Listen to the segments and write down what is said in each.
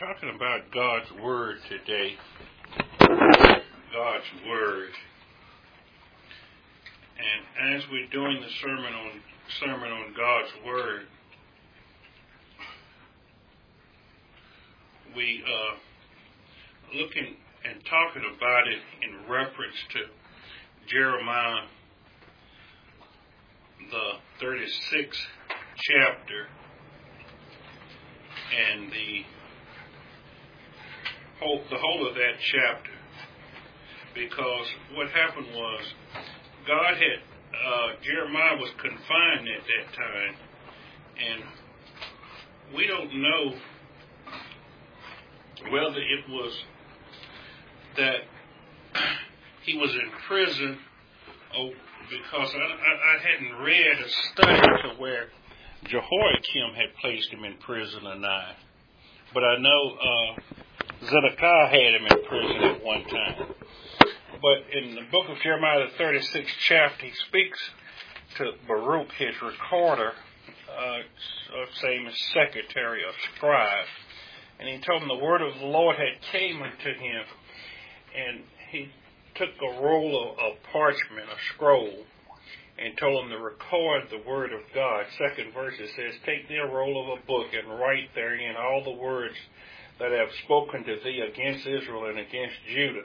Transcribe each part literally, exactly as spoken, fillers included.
talking about God's Word today. God's Word. And as we're doing the sermon on sermon on God's Word, we uh looking and talking about it in reference to Jeremiah, the thirty-sixth chapter, and the whole the whole of that chapter. Because what happened was, God had uh, Jeremiah was confined at that time, and we don't know whether it was that he was in prison, or because I, I, I hadn't read a study to where Jehoiakim had placed him in prison or not. But I know uh, Zedekiah had him in prison at one time. But in the book of Jeremiah, the thirty-sixth chapter, he speaks to Baruch, his recorder, uh, same as secretary or scribe. And he told him the word of the Lord had came unto him. And he took a roll of, of parchment, a scroll, and told him to record the word of God. Second verse, it says, take thee a roll of a book and write therein all the words that I have spoken to thee against Israel and against Judah,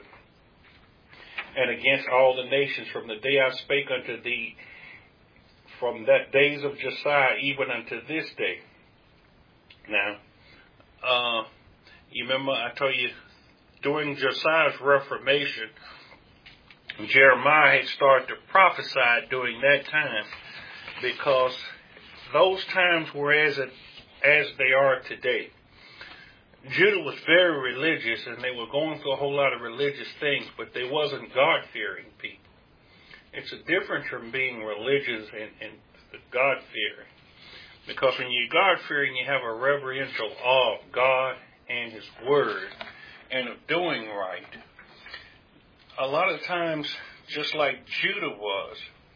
and against all the nations from the day I spake unto thee, from that days of Josiah even unto this day. Now, uh, you remember I told you, during Josiah's Reformation, Jeremiah had started to prophesy during that time, because those times were as it, as they are today. Judah was very religious, and they were going through a whole lot of religious things, but they wasn't God-fearing people. It's a difference from being religious and, and God-fearing. Because when you're God-fearing, you have a reverential awe of God and His Word and of doing right. A lot of times, just like Judah was,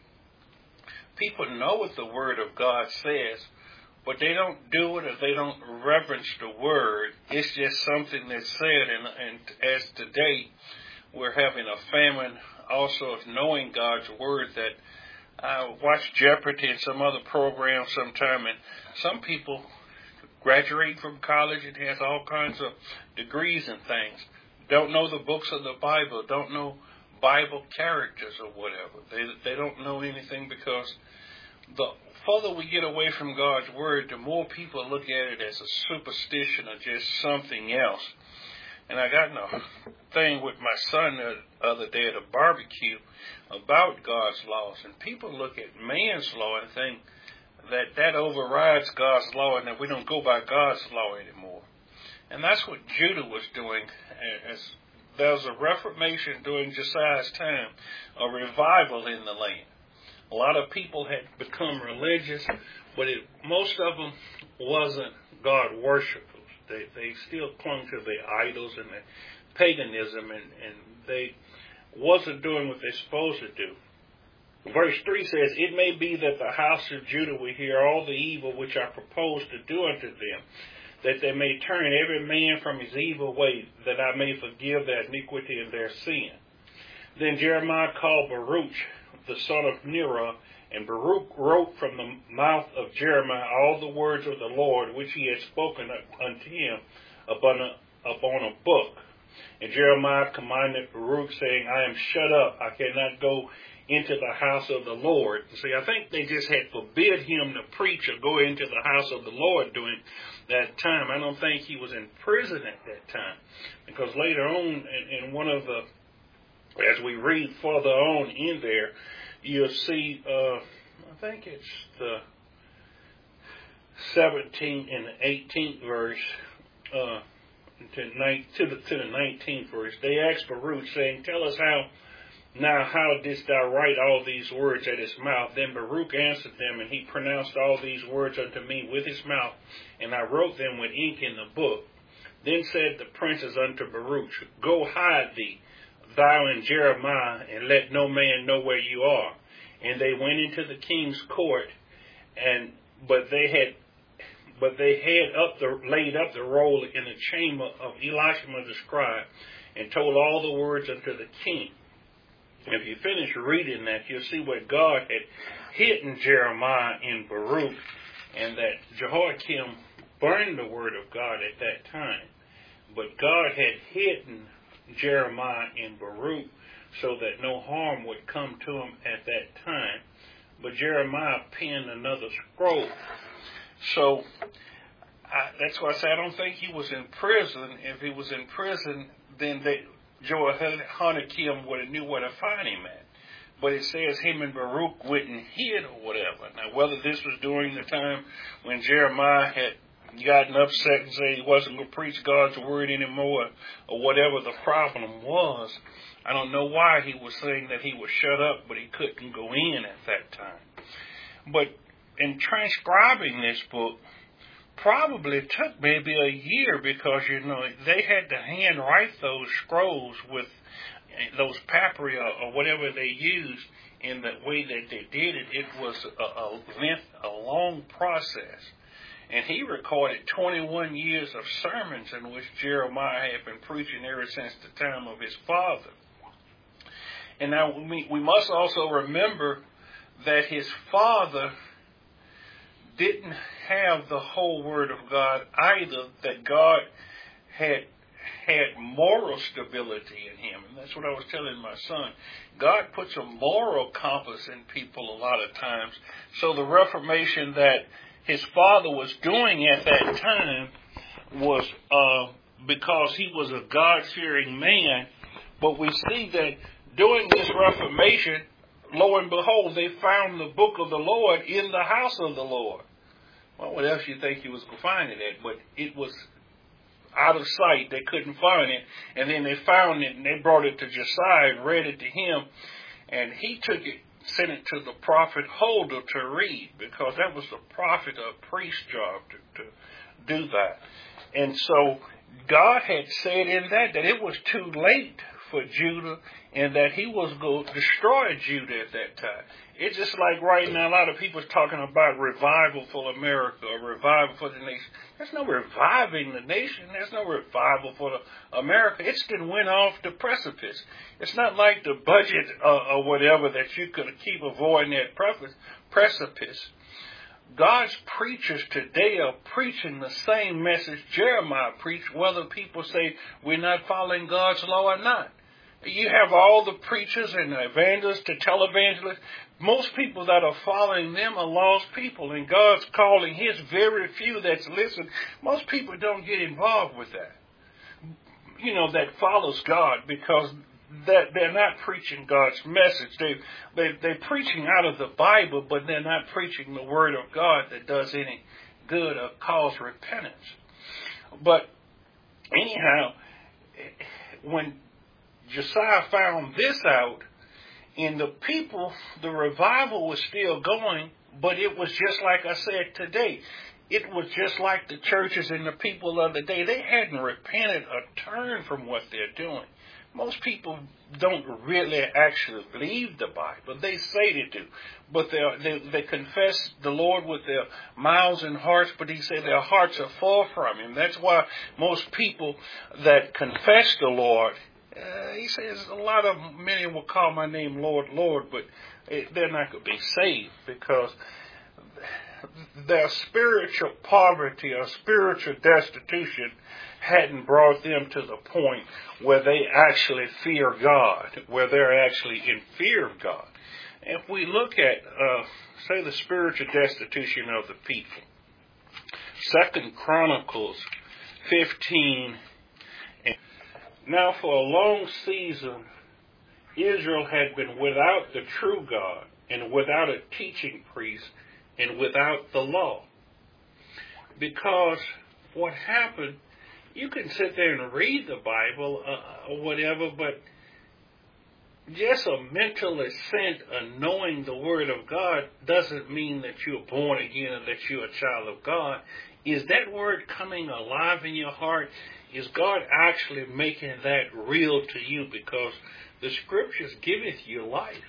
people know what the Word of God says, but they don't do it, or they don't reverence the Word. It's just something that's said, and, and as today, we're having a famine also of knowing God's Word. That I watch Jeopardy and some other programs sometime, and some people graduate from college and has all kinds of degrees and things, don't know the books of the Bible, don't know Bible characters or whatever. They they don't know anything, because the further we get away from God's Word, the more people look at it as a superstition or just something else. And I got in a thing with my son the other day at a barbecue about God's laws. And people look at man's law and think that that overrides God's law and that we don't go by God's law anymore. And that's what Judah was doing. As there was a reformation during Josiah's time, a revival in the land. A lot of people had become religious, but it, most of them wasn't God worshipers. They they still clung to their idols and their paganism, and, and they wasn't doing what they're supposed to do. Verse three says, it may be that the house of Judah will hear all the evil which I propose to do unto them, that they may turn every man from his evil way, that I may forgive their iniquity and their sin. Then Jeremiah called Baruch, the son of Neriah, and Baruch wrote from the mouth of Jeremiah all the words of the Lord which he had spoken unto him upon a, upon a book. And Jeremiah commanded Baruch, saying, I am shut up, I cannot go into the house of the Lord. See, I think they just had forbid him to preach or go into the house of the Lord during that time. I don't think he was in prison at that time, because later on in, in one of the, as we read further on in there, you'll see, uh, I think it's the seventeenth and the eighteenth verse, uh, to, to, the, to the nineteenth verse. They asked Baruch, saying, tell us how, now how didst thou write all these words at his mouth? Then Baruch answered them, and he pronounced all these words unto me with his mouth, and I wrote them with ink in the book. Then said the princes unto Baruch, go hide thee, thou and Jeremiah, and let no man know where you are. And they went into the king's court, and but they had but they had up the laid up the roll in the chamber of Elishama the scribe, and told all the words unto the king. If you finish reading that, you'll see what God had hidden Jeremiah in Baruch, and that Jehoiakim burned the word of God at that time. But God had hidden Jeremiah in Baruch so that no harm would come to him at that time. But Jeremiah penned another scroll. So I, that's why I say I don't think he was in prison. If he was in prison, then they, Jehoiakim would have knew where to find him at. But it says him and Baruch went and hid or whatever. Now, whether this was during the time when Jeremiah had gotten upset and said he wasn't going to preach God's word anymore, or whatever the problem was, I don't know why he was saying that he was shut up, but he couldn't go in at that time. But in transcribing this book, probably took maybe a year, because, you know, they had to handwrite those scrolls with those papyri or whatever they used in the way that they did it. It was a, a length, a long process. And he recorded twenty-one years of sermons in which Jeremiah had been preaching ever since the time of his father. And now we, we must also remember that his father didn't have the whole word of God either, that God had had moral stability in him. And that's what I was telling my son. God puts a moral compass in people a lot of times. So the reformation that his father was doing at that time was uh, because he was a God-fearing man. But we see that during this reformation, lo and behold, they found the book of the Lord in the house of the Lord. Well, what else you think he was going to find it at? But it was out of sight. They couldn't find it. And then they found it, and they brought it to Josiah and read it to him. And he took it, sent it to the prophet Huldah to read, because that was the prophet or priest's job to, to do that. And so God had said in that that it was too late for Judah, and that he was going to destroy Judah at that time. It's just like right now, a lot of people are talking about revival for America or revival for the nation. There's no reviving the nation. There's no revival for the America. It's been went off the precipice. It's not like the budget uh, or whatever that you could keep avoiding that precipice. God's preachers today are preaching the same message Jeremiah preached, whether people say we're not following God's law or not. You have all the preachers and the evangelists, the televangelists. Most people that are following them are lost people, and God's calling his very few that's listening. Most people don't get involved with that, you know, that follows God, because that they're not preaching God's message. They, they, they're preaching out of the Bible, but they're not preaching the word of God that does any good or cause repentance. But anyhow, when Josiah found this out, and the people, the revival was still going, but it was just like I said today. It was just like the churches and the people of the day. They hadn't repented or turned from what they're doing. Most people don't really actually believe the Bible. They say they do, but they they confess the Lord with their mouths and hearts, but he said their hearts are far from him. That's why most people that confess the Lord, Uh, he says a lot of many will call my name Lord, Lord, but it, they're not going to be saved, because their spiritual poverty or spiritual destitution hadn't brought them to the point where they actually fear God, where they're actually in fear of God. If we look at, uh, say, the spiritual destitution of the people, Second Chronicles fifteen. Now for a long season, Israel had been without the true God, and without a teaching priest, and without the law. Because what happened, you can sit there and read the Bible uh, or whatever, but just a mental assent of knowing the Word of God doesn't mean that you're born again or that you're a child of God. Is that Word coming alive in your heart? Is God actually making that real to you? Because the Scriptures giveth you life.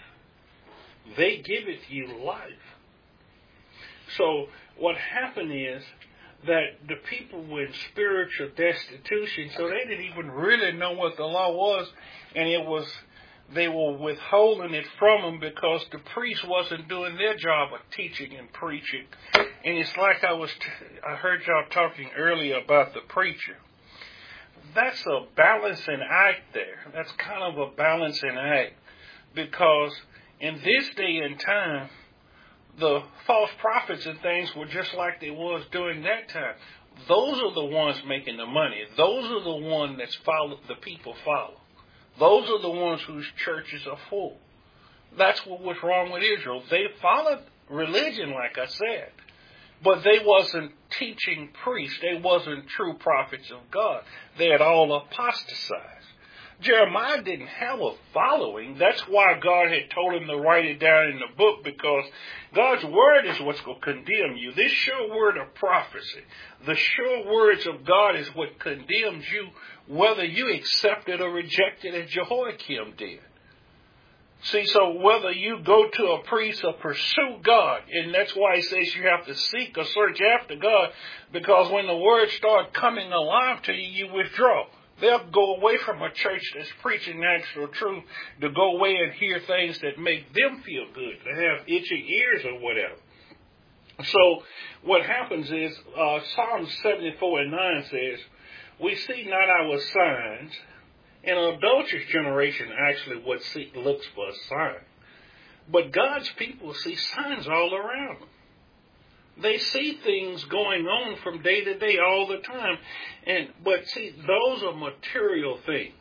They giveth you life. So what happened is that the people were in spiritual destitution, so they didn't even really know what the law was, and it was they were withholding it from them because the priest wasn't doing their job of teaching and preaching. And it's like I was, t- I heard y'all talking earlier about the preacher. That's a balancing act there. That's kind of a balancing act, because in this day and time, the false prophets and things were just like they was during that time. Those are the ones making the money. Those are the ones that follow, the people follow. Those are the ones whose churches are full. That's what was wrong with Israel. They followed religion, like I said, but they wasn't teaching priests. They wasn't true prophets of God. They had all apostatized. Jeremiah didn't have a following. That's why God had told him to write it down in the book, because God's word is what's going to condemn you. This sure word of prophecy, the sure words of God is what condemns you, whether you accept it or reject it, as Jehoiakim did. See, so whether you go to a priest or pursue God, and that's why he says you have to seek or search after God, because when the words start coming alive to you, you withdraw. They'll go away from a church that's preaching natural truth to go away and hear things that make them feel good, to have itching ears or whatever. So what happens is, uh, Psalm seventy-four and nine says, we see not our signs. And an adulterous generation actually what see, looks for a sign. But God's people see signs all around them. They see things going on from day to day all the time. And but see, those are material things.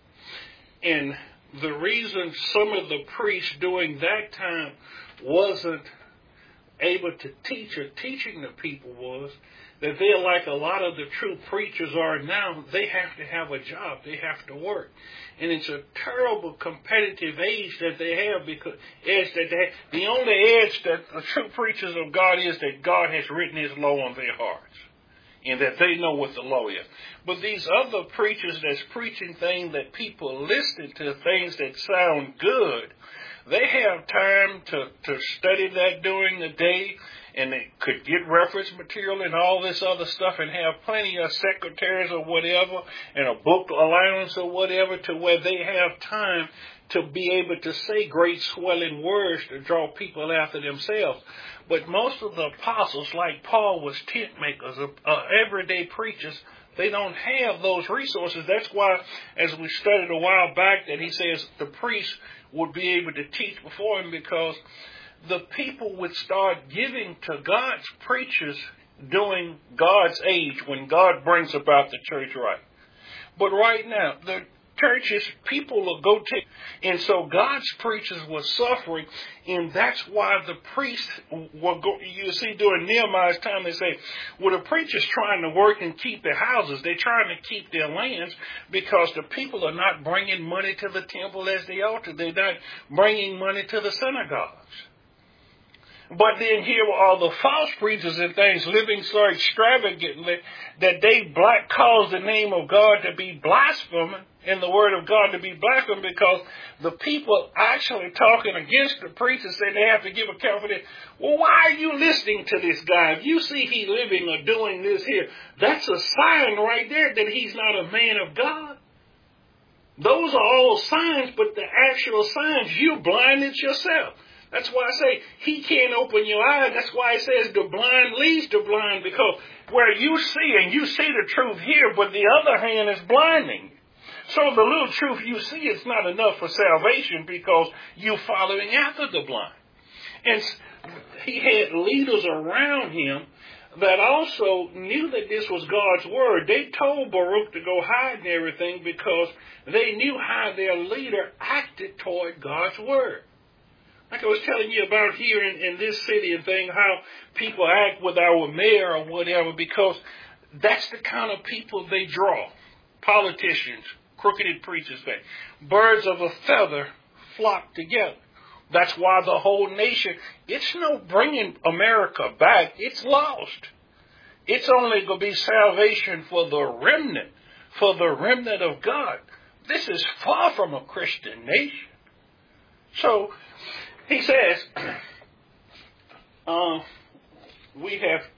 And the reason some of the priests during that time wasn't able to teach or teaching the people was that they're like a lot of the true preachers are now. They have to have a job. They have to work. And it's a terrible competitive age that they have, because edge that they have. The only edge that the true preachers of God is that God has written his law on their hearts, and that they know what the law is. But these other preachers that's preaching things that people listen to, things that sound good, they have time to, to study that during the day, and they could get reference material and all this other stuff and have plenty of secretaries or whatever and a book allowance or whatever, to where they have time to be able to say great swelling words to draw people after themselves. But most of the apostles, like Paul, was tent makers, uh, everyday preachers. They don't have those resources. That's why, as we studied a while back, that he says the priest would be able to teach before him, because the people would start giving to God's preachers during God's age, when God brings about the church right. But right now, the churches, people will go to, and so God's preachers were suffering, and that's why the priests were go, you see during Nehemiah's time, they say, well, the preachers trying to work and keep their houses, they're trying to keep their lands, because the people are not bringing money to the temple as they ought to. They're not bringing money to the synagogues. But then here were all the false preachers and things living so extravagantly that they black cause the name of God to be blaspheming and the word of God to be blasphemed, because the people actually talking against the preachers say they have to give account for this. Well, why are you listening to this guy? If you see he living or doing this here, that's a sign right there that he's not a man of God. Those are all signs, but the actual signs, you blinded yourself. That's why I say he can't open your eyes. That's why it says the blind leads the blind, because where you see and you see the truth here, but the other hand is blinding. So the little truth you see is not enough for salvation, because you're following after the blind. And he had leaders around him that also knew that this was God's word. They told Baruch to go hide and everything, because they knew how their leader acted toward God's word. Like I was telling you about here in, in this city and thing, how people act with our mayor or whatever, because that's the kind of people they draw. Politicians, crooked preachers, thing. Birds of a feather flock together. That's why the whole nation, it's no bringing America back. It's lost. It's only going to be salvation for the remnant, for the remnant of God. This is far from a Christian nation. So, he says, uh, we have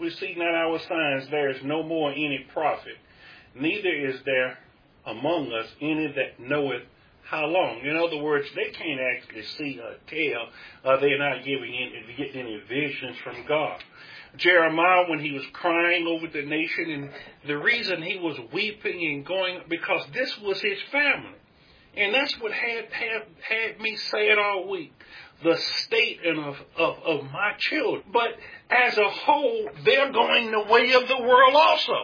we see not our signs, there is no more any prophet, neither is there among us any that knoweth how long. In other words, they can't actually see or tell. Uh, they're not giving any, getting any visions from God. Jeremiah, when he was crying over the nation, and the reason he was weeping and going, because this was his family. And that's what had, had, had me saying all week. The state of, of, of my children. But as a whole, they're going the way of the world also.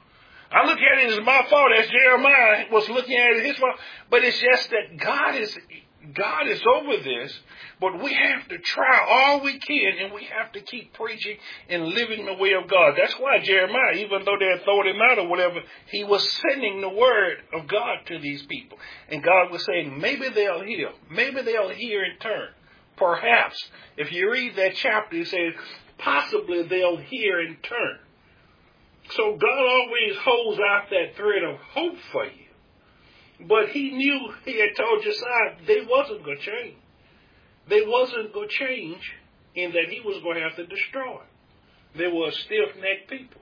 I look at it as my fault, as Jeremiah was looking at it as his fault. But it's just that God is God is over this, but we have to try all we can, and we have to keep preaching and living the way of God. That's why Jeremiah, even though they had thrown him out or whatever, he was sending the word of God to these people. And God was saying, maybe they'll hear. Maybe they'll hear and turn. Perhaps. If you read that chapter, he says, possibly they'll hear and turn. So God always holds out that thread of hope for you. But he knew, he had told Josiah, they wasn't going to change. They wasn't going to change in that he was going to have to destroy. They were stiff-necked people.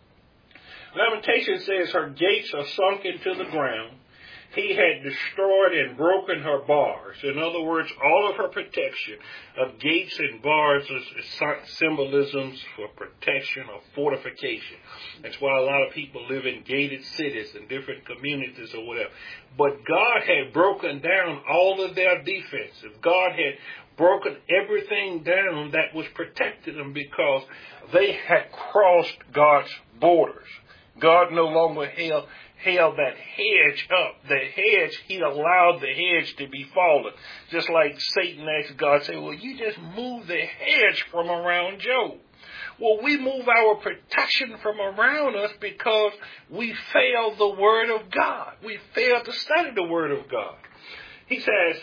Lamentation says her gates are sunk into the ground. He had destroyed and broken her bars. In other words, all of her protection of gates and bars is symbolisms for protection or fortification. That's why a lot of people live in gated cities and different communities or whatever. But God had broken down all of their defenses. God had broken everything down that was protecting them because they had crossed God's borders. God no longer held held that hedge up. The hedge, he allowed the hedge to be fallen. Just like Satan asked God, say, well, you just move the hedge from around Job. Well, we move our protection from around us because we failed the word of God. We failed to study the word of God. He says,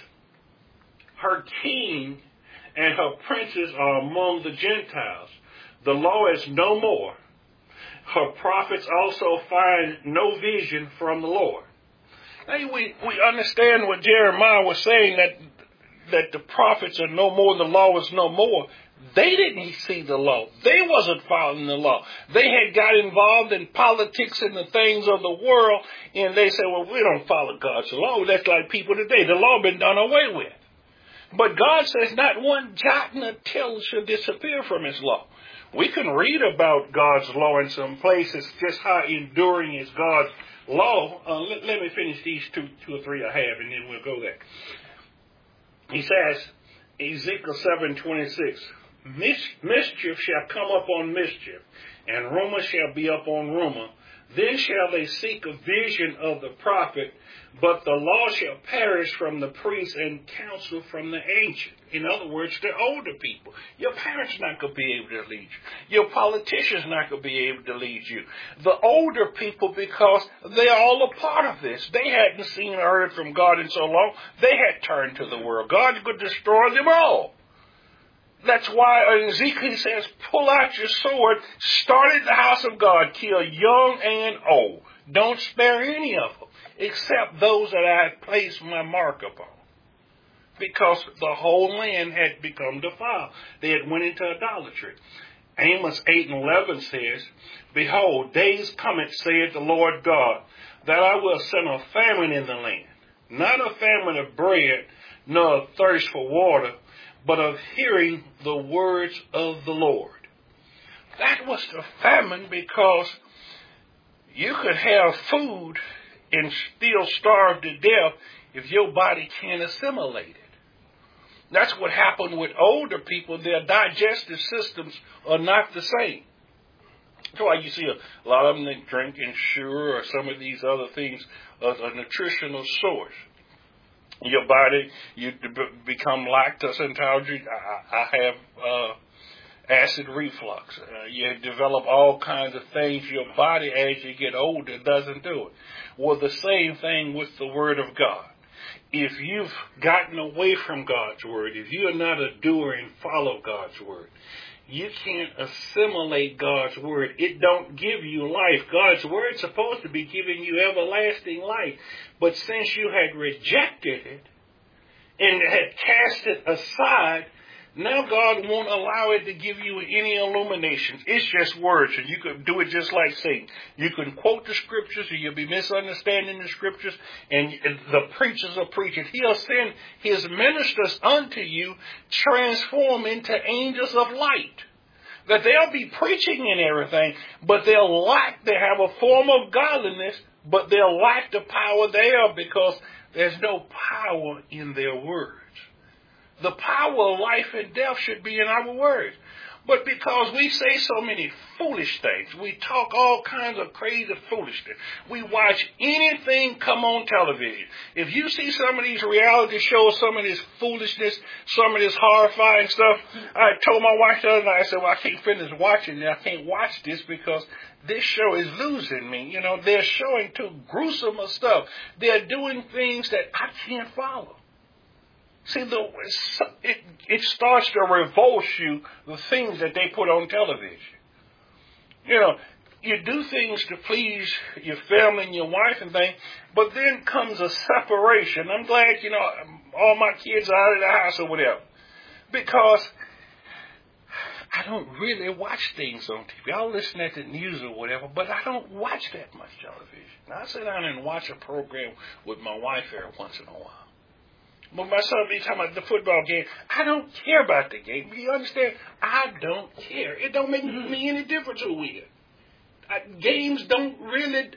her king and her princes are among the Gentiles. The law is no more. Her prophets also find no vision from the Lord. Now we, we understand what Jeremiah was saying, that that the prophets are no more, the law is no more. They didn't see the law. They wasn't following the law. They had got involved in politics and the things of the world, and they said, well, we don't follow God's law. That's like people today. The law been done away with. But God says not one jot and a tittle shall disappear from his law. We can read about God's law in some places, just how enduring is God's law. Uh, let, let me finish these two, two or three I have, and then we'll go there. He says, Ezekiel seven twenty-six, Mis- mischief shall come upon mischief, and rumor shall be upon rumor. Then shall they seek a vision of the prophet, but the law shall perish from the priest and counsel from the ancient. In other words, the older people. Your parents not going to be able to lead you. Your politicians not going to be able to lead you. The older people, because they're all a part of this. They hadn't seen or heard from God in so long. They had turned to the world. God could destroy them all. That's why Ezekiel says, pull out your sword, start at the house of God, kill young and old. Don't spare any of them, except those that I had placed my mark upon. Because the whole land had become defiled. They had went into idolatry. Amos eight and eleven says, behold, days cometh, saith the Lord God, that I will send a famine in the land. Not a famine of bread, nor a thirst for water, but of hearing the words of the Lord. That was the famine, because you could have food and still starve to death if your body can't assimilate it. That's what happened with older people. Their digestive systems are not the same. That's why you see a lot of them that drink Ensure or some of these other things as a nutritional source. Your body, you become lactose intolerant. I, I have uh, acid reflux. Uh, you develop all kinds of things. Your body, as you get older, doesn't do it. Well, the same thing with the Word of God. If you've gotten away from God's Word, if you're not a doer and follow God's Word, you can't assimilate God's Word. It don't give you life. God's Word's supposed to be giving you everlasting life. But since you had rejected it and had cast it aside, Now God won't allow it to give you any illuminations. It's just words, and you can do it just like Satan. You can quote the scriptures, and you'll be misunderstanding the scriptures, and the preachers are preaching. He'll send his ministers unto you, transform into angels of light. That they'll be preaching and everything, but they'll lack, they have a form of godliness, but they'll lack the power there because there's no power in their words. The power of life and death should be in our words. But because we say so many foolish things, we talk all kinds of crazy foolishness. We watch anything come on television. If you see some of these reality shows, some of this foolishness, some of this horrifying stuff, I told my wife the other night, I said, well, I can't finish watching it. I can't watch this because this show is losing me. You know, they're showing too gruesome of stuff. They're doing things that I can't follow. See, the, it, it starts to revolt you, the things that they put on television. You know, you do things to please your family and your wife and things, but then comes a separation. I'm glad, you know, all my kids are out of the house or whatever. Because I don't really watch things on T V. I'll listen at the news or whatever, but I don't watch that much television. Now, I sit down and watch a program with my wife every once in a while. When my son be talking about the football game, I don't care about the game. You understand? I don't care. It don't make me any difference who wins. Games don't really...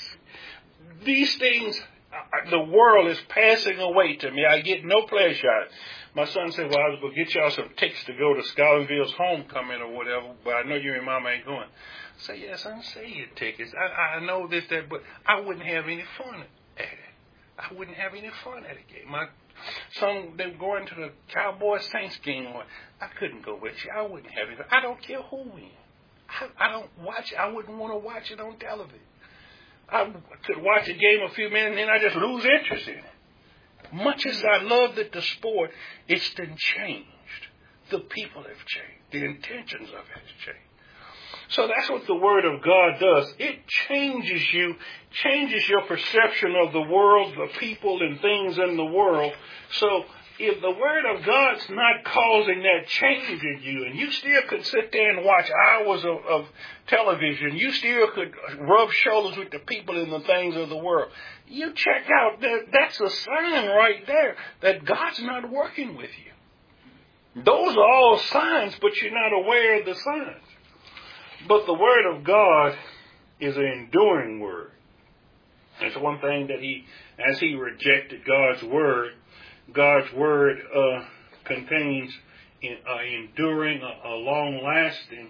These things, uh, the world is passing away to me. I get no pleasure out of it. My son said, well, I was going to get y'all some tickets to go to Scotlandville's homecoming or whatever, but I know you and Mama ain't going. I say, yes, I'm saying your tickets. I, I know this, that, but I wouldn't have any fun at it. I wouldn't have any fun at a game. My son, they were going to the Cowboys Saints game. I couldn't go with you. I wouldn't have it. I don't care who wins. I, I don't watch it. I wouldn't want to watch it on television. I could watch a game a few minutes and then I just lose interest in it. Much as I love that the sport, it's been changed. The people have changed. The intentions of it has changed. So that's what the Word of God does. It changes you, changes your perception of the world, the people and things in the world. So if the Word of God's not causing that change in you, and you still could sit there and watch hours of, of television, you still could rub shoulders with the people and the things of the world, you check out, that that's a sign right there that God's not working with you. Those are all signs, but you're not aware of the signs. But the Word of God is an enduring Word. That's one thing that he, as he rejected God's Word, God's Word uh, contains in, uh, enduring, a, a long-lasting.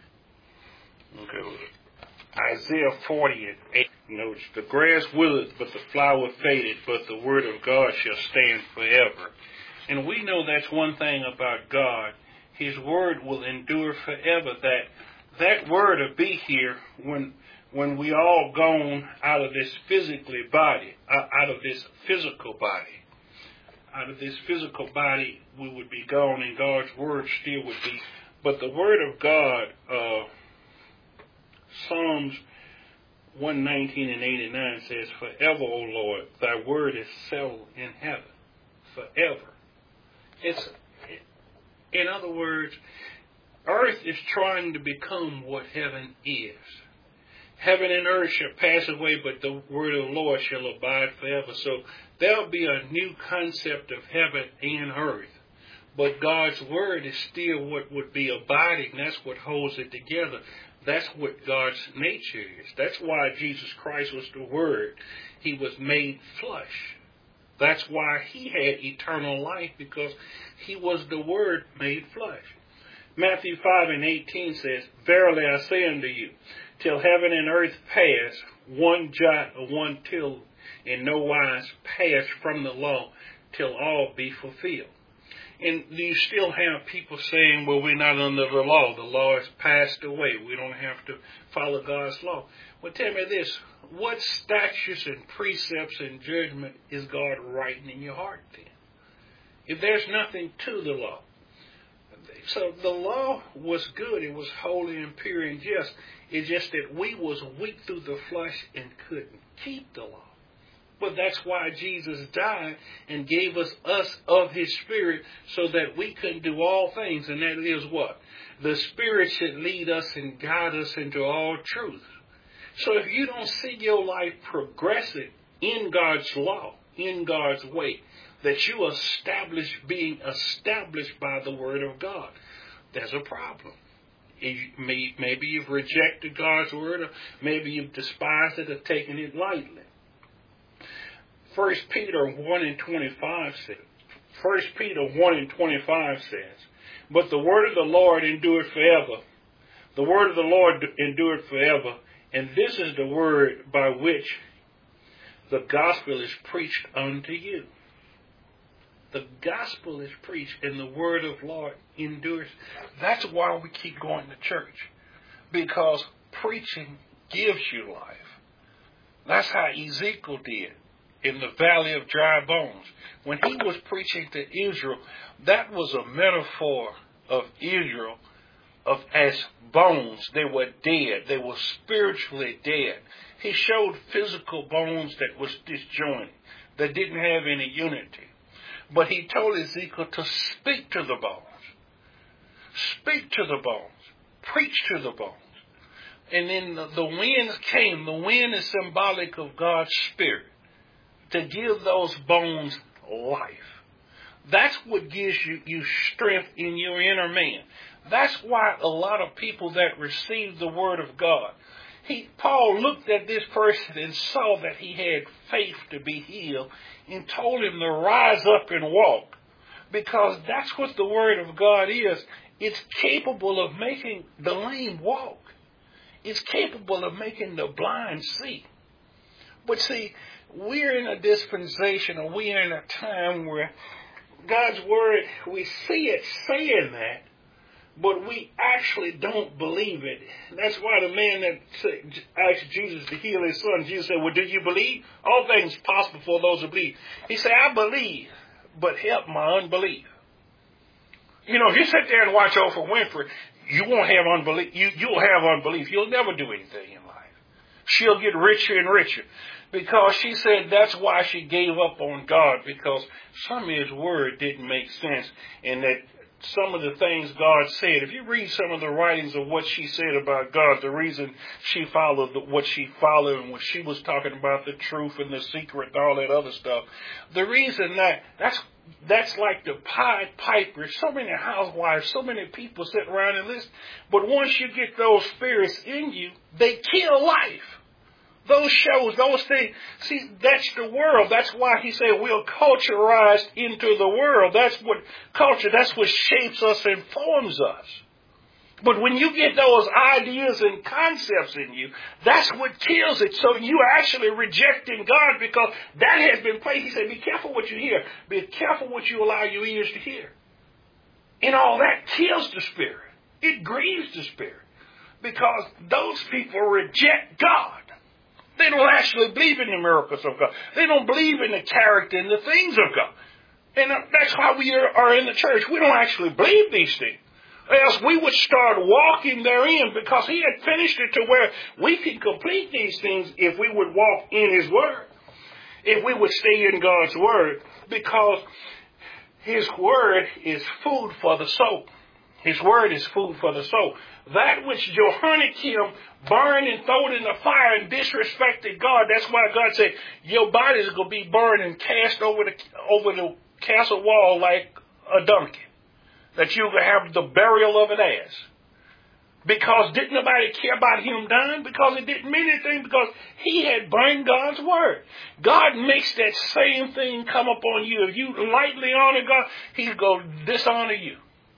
Okay. Isaiah forty and eight notes, the grass withereth, but the flower fadeth, but the Word of God shall stand forever. And we know that's one thing about God. His Word will endure forever. That That word will be here when when we all gone out of this physically body, out of this physical body. Out of this physical body, we would be gone, and God's word still would be. But the word of God, uh, Psalms one nineteen and eighty-nine says, forever, O Lord, thy word is settled in heaven. Forever. It's, in other words, earth is trying to become what heaven is. Heaven and earth shall pass away, but the word of the Lord shall abide forever. So there'll be a new concept of heaven and earth. But God's word is still what would be abiding. That's what holds it together. That's what God's nature is. That's why Jesus Christ was the Word. He was made flesh. That's why he had eternal life, because he was the Word made flesh. Matthew five and eighteen says, verily I say unto you, till heaven and earth pass, one jot or one tittle in no wise pass from the law, till all be fulfilled. And you still have people saying, well, we're not under the law. The law has passed away. We don't have to follow God's law. Well, tell me this. What statutes and precepts and judgment is God writing in your heart then? If there's nothing to the law. So the law was good. It was holy and pure and just. It's just that we was weak through the flesh and couldn't keep the law. But that's why Jesus died and gave us us of his Spirit so that we can do all things. And that is what? The Spirit should lead us and guide us into all truth. So if you don't see your life progressing in God's law, in God's way, that you establish being established by the Word of God, there's a problem. Maybe you've rejected God's Word, or maybe you've despised it or taken it lightly. First Peter one and twenty-five says, First Peter one and twenty-five says, but the word of the Lord endureth forever. The word of the Lord endureth forever. And this is the word by which the gospel is preached unto you. The gospel is preached and the word of Lord endures. That's why we keep going to church. Because preaching gives you life. That's how Ezekiel did in the valley of dry bones. When he was preaching to Israel, that was a metaphor of Israel of as bones. They were dead. They were spiritually dead. He showed physical bones that was disjointed, that didn't have any unity. But he told Ezekiel to speak to the bones. Speak to the bones. Preach to the bones. And then the, the winds came. The wind is symbolic of God's Spirit to give those bones life. That's what gives you, you strength in your inner man. That's why a lot of people that receive the Word of God, he, Paul looked at this person and saw that he had faith to be healed and told him to rise up and walk. Because that's what the Word of God is. It's capable of making the lame walk. It's capable of making the blind see. But see, we're in a dispensation, or we're in a time where God's Word, we see it saying that, but we actually don't believe it. That's why the man that asked Jesus to heal his son, Jesus said, well, do you believe? All things possible for those who believe. He said, I believe, but help my unbelief. You know, if you sit there and watch Oprah Winfrey, you won't have unbelief. You, you'll have unbelief. You'll never do anything in life. She'll get richer and richer. Because she said that's why she gave up on God, because some of his word didn't make sense, and that some of the things God said, if you read some of the writings of what she said about God, the reason she followed what she followed and when she was talking about the truth and the secret and all that other stuff, the reason that, that's that's like the Pied Piper. So many housewives, so many people sit around and listen, but once you get those spirits in you, they kill life. Those shows, those things, see, that's the world. That's why he said we're culturized into the world. That's what culture, that's what shapes us and forms us. But when you get those ideas and concepts in you, that's what kills it. So you're actually rejecting God because that has been placed. He said, be careful what you hear. Be careful what you allow your ears to hear. And all that kills the spirit. It grieves the spirit because those people reject God. They don't actually believe in the miracles of God. They don't believe in the character and the things of God. And that's why we are in the church. We don't actually believe these things. Else we would start walking therein, because he had finished it to where we can complete these things if we would walk in his word. If we would stay in God's word. Because his word is food for the soul. His word is food for the soul. That which Jehoiakim burned and thrown in the fire and disrespected God. That's why God said, your body is going to be burned and cast over the over the castle wall like a donkey. That you're going to have the burial of an ass. Because didn't nobody care about him dying? Because it didn't mean anything. Because he had burned God's word. God makes that same thing come upon you. If you lightly honor God, he's going to dishonor you.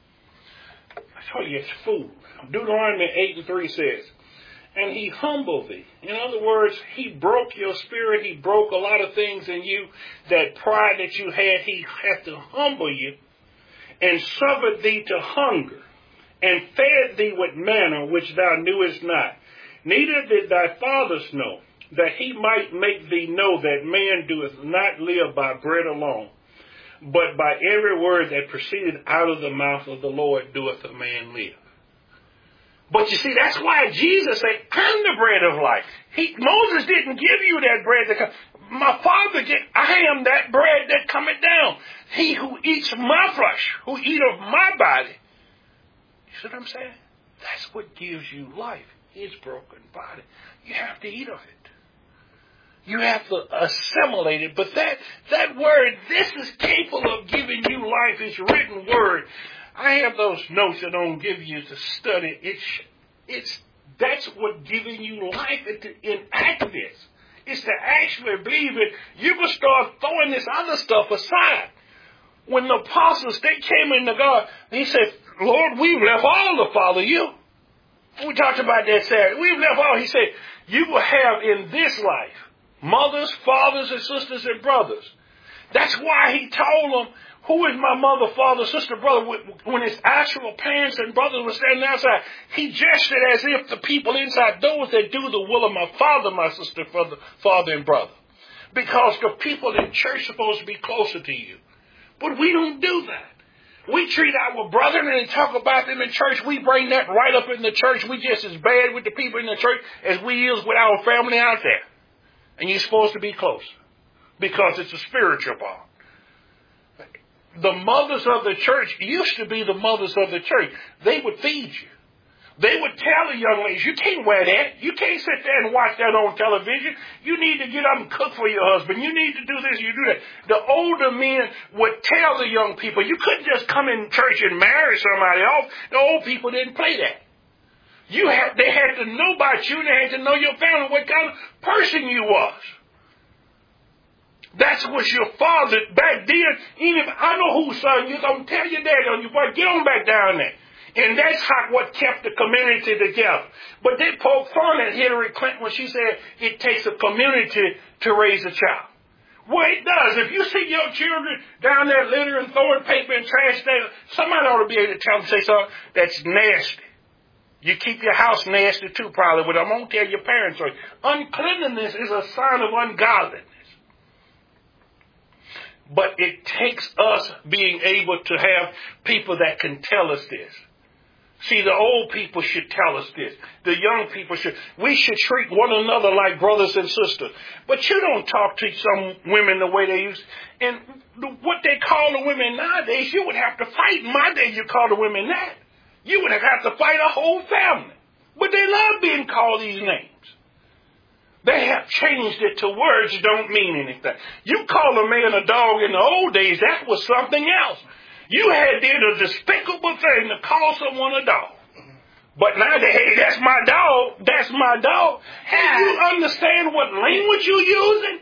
I tell you, it's food. Deuteronomy eight and three says, and he humbled thee. In other words, he broke your spirit. He broke a lot of things in you. That pride that you had, he had to humble you. And suffered thee to hunger. And fed thee with manna which thou knewest not. Neither did thy fathers know, that he might make thee know that man doeth not live by bread alone, but by every word that proceeded out of the mouth of the Lord doeth a man live. But you see, that's why Jesus said, I'm the bread of life. He, Moses didn't give you that bread. To come. my Father, get, I am that bread that cometh down. He who eats my flesh, who eat of my body. You see what I'm saying? That's what gives you life, his broken body. You have to eat of it. You have to assimilate it. But that, that word, this is capable of giving you life, is written word. I have those notes that don't give you to study. It's, it's, that's what giving you life in activeness. It's to actually believe it. You can start throwing this other stuff aside. When the apostles, they came into God, he said, Lord, we've left all to follow you. We talked about that Saturday. We've left all. He said, you will have in this life mothers, fathers, and sisters and brothers. That's why he told them, who is my mother, father, sister, brother? When his actual parents and brothers were standing outside, he gestured as if the people inside, those that do the will of my father, my sister, brother, father, and brother. Because the people in church are supposed to be closer to you. But we don't do that. We treat our brethren and talk about them in church. We bring that right up in the church. We just as bad with the people in the church as we is with our family out there. And you're supposed to be closer. Because it's a spiritual bond. The mothers of the church used to be the mothers of the church. They would feed you. They would tell the young ladies, you can't wear that. You can't sit there and watch that on television. You need to get up and cook for your husband. You need to do this, you do that. The older men would tell the young people, you couldn't just come in church and marry somebody else. The old people didn't play that. You had, they had to know about you. They had to know your family, what kind of person you was. That's what your father back then. Even if I know whose son you're going to tell your daddy on your boy, get on back down there. And that's how what kept the community together. But they poked fun at Hillary Clinton when she said it takes a community to raise a child. Well, it does. If you see your children down there littering, throwing paper and trash down, somebody ought to be able to tell them, say something that's nasty. You keep your house nasty too, probably, but I'm going to tell your parents. Uncleanliness is a sign of ungodliness. But it takes us being able to have people that can tell us this. See, the old people should tell us this. The young people should. We should treat one another like brothers and sisters. But you don't talk to some women the way they used. And what they call the women nowadays, you would have to fight. In my day, you call the women that. You would have to fight a whole family. But they love being called these names. They have changed it to words don't mean anything. You call a man a dog in the old days, that was something else. You had did a despicable thing to call someone a dog. But now they, hey, that's my dog, that's my dog. Hey, you understand what language you're using?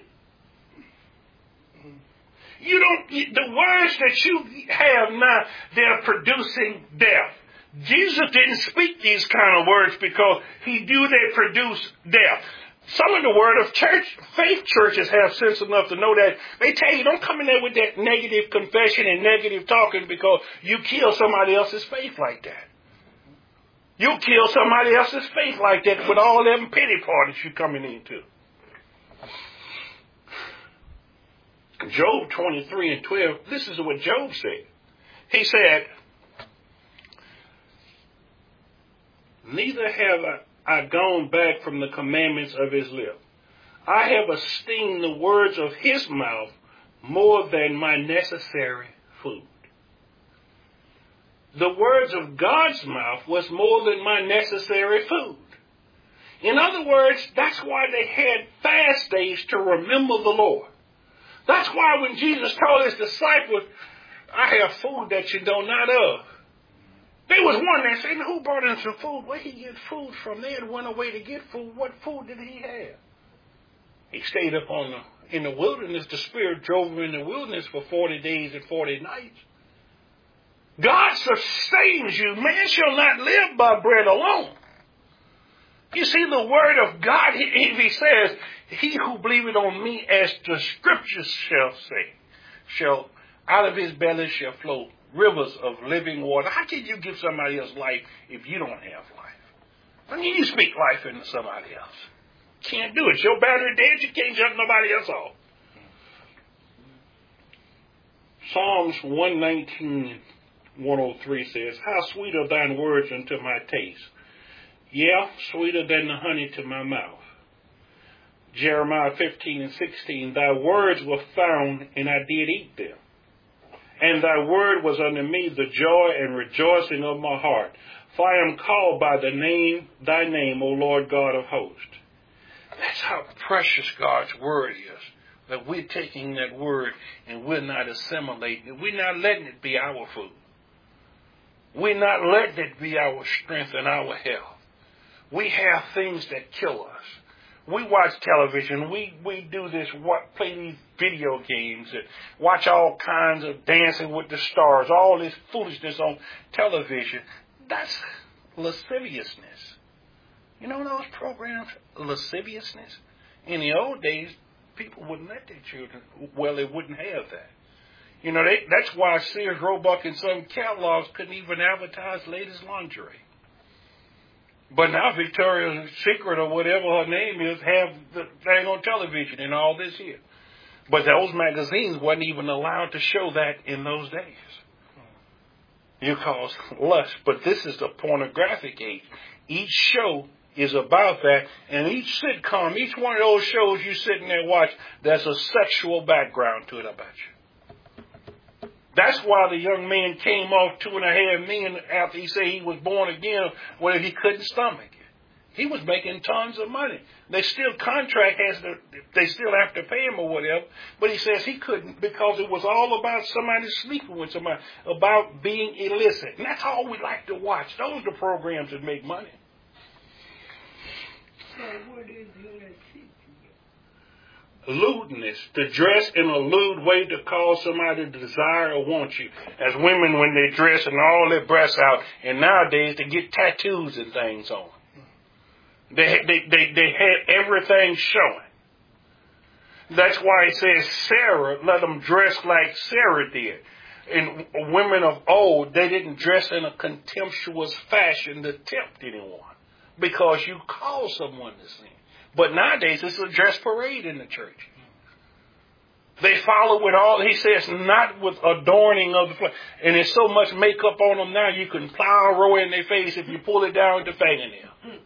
You don't, the words that you have now, they're producing death. Jesus didn't speak these kind of words because he knew they produce death. Some of the word of church, faith churches have sense enough to know that. They tell you, don't come in there with that negative confession and negative talking because you kill somebody else's faith like that. You kill somebody else's faith like that with all them pity parties you're coming into. Job twenty-three and twelve, this is what Job said. He said, neither have I I gone back from the commandments of his lips. I have esteemed the words of his mouth more than my necessary food. The words of God's mouth was more than my necessary food. In other words, that's why they had fast days to remember the Lord. That's why when Jesus told his disciples, I have food that you know not of. There was one that said, who brought in some food? Where did he get food from? They had went away to get food. What food did he have? He stayed up on the, in the wilderness. The Spirit drove him in the wilderness for forty days and forty nights. God sustains you. Man shall not live by bread alone. You see, the word of God, he, he says, he who believeth on me, as the scriptures shall say, shall out of his belly shall flow rivers of living water. How can you give somebody else life if you don't have life? How can you speak life into somebody else? Can't do it. Your battery dead, you can't shut nobody else off. Psalms one nineteen, one oh three says, how sweet are thine words unto my taste. Yeah, sweeter than the honey to my mouth. Jeremiah fifteen and sixteen, thy words were found, and I did eat them. And thy word was unto me the joy and rejoicing of my heart. For I am called by the name, thy name, O Lord God of hosts. That's how precious God's word is. That we're taking that word and we're not assimilating it. We're not letting it be our food. We're not letting it be our strength and our health. We have things that kill us. We watch television. We, we do this, what, play these video games and watch all kinds of Dancing with the Stars, all this foolishness on television. That's lasciviousness. You know those programs? Lasciviousness. In the old days, people wouldn't let their children, well, they wouldn't have that. You know, they, that's why Sears, Roebuck, and some catalogs couldn't even advertise ladies' lingerie. But now Victoria's Secret or whatever her name is have the thing on television and all this here. But those magazines wasn't even allowed to show that in those days. You cause lust. But this is the pornographic age. Each show is about that. And each sitcom, each one of those shows you sit in there and watch, there's a sexual background to it, I bet you. That's why the young man came off two and a half million after he said he was born again, where he couldn't stomach it. He was making tons of money. They still contract has to, they still have to pay him or whatever. But he says he couldn't because it was all about somebody sleeping with somebody, about being illicit. And that's all we like to watch. Those are the programs that make money. So what is illicit? Lewdness, to dress in a lewd way to cause somebody to desire or want you. As women when they dress and all their breasts out, and nowadays they get tattoos and things on. They they they, they had everything showing. That's why it says Sarah, let them dress like Sarah did. And women of old, they didn't dress in a contemptuous fashion to tempt anyone because you cause someone to sin. But nowadays, it's a dress parade in the church. They follow with all, he says, not with adorning of the flesh. And there's so much makeup on them now, you can plow a row in their face if you pull it down with the fingernail.